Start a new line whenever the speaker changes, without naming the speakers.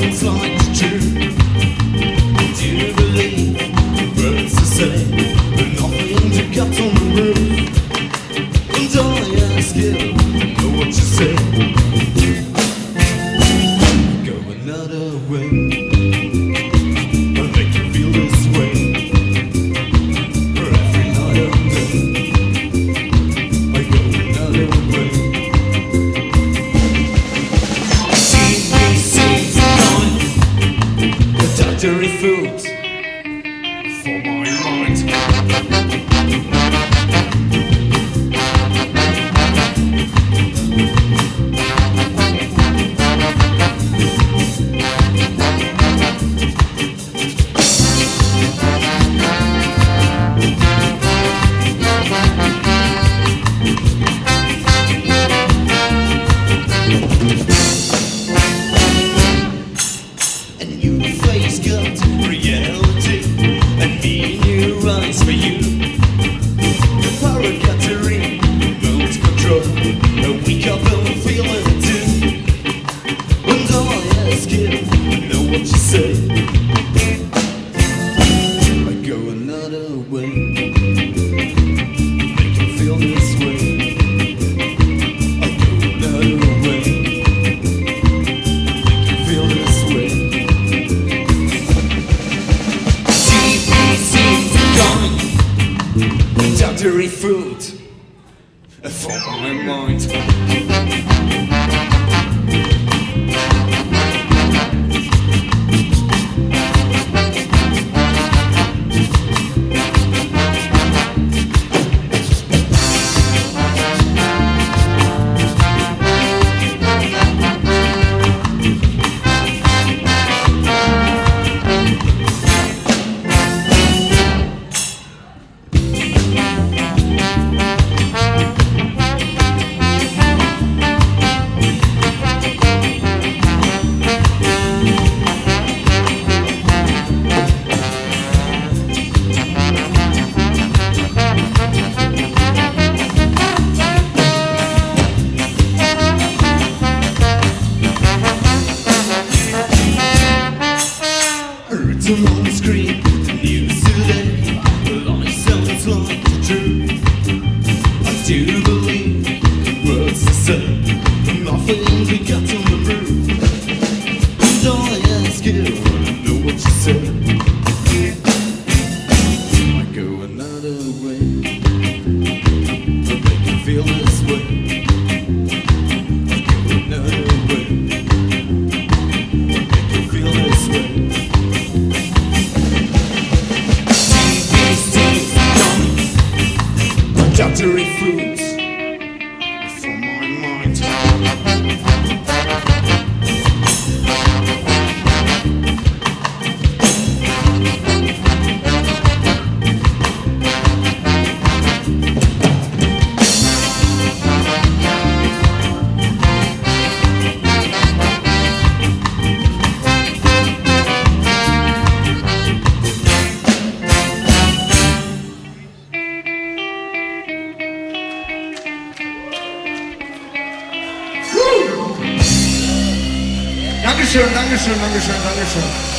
sounds like the truth. Do you believe words to say, but nothing to cut on the roof? And I ask you, know what you say? Go another way, I'll make you feel this way. For every night and day, I go another way. TBC's time, the dietary food for my mind. And you face gut reality, and me in your eyes for you. The paracatering, remote control, a weak up and feeling it too. And I ask you, know what you say? I go another way, make you feel this way. I go another way, make you feel this way. Dietary food for my mind. Heard on the screen, the news today, the lie sounds like the truth. I do believe the words to say, but nothing we got on the roof. And I ask you, know what you say? I go another way, I'll make you feel this way. I go another way, I'll make you feel this way. Dietary foods for my mind.
Dankeschön, Dankeschön, Dankeschön, Dankeschön.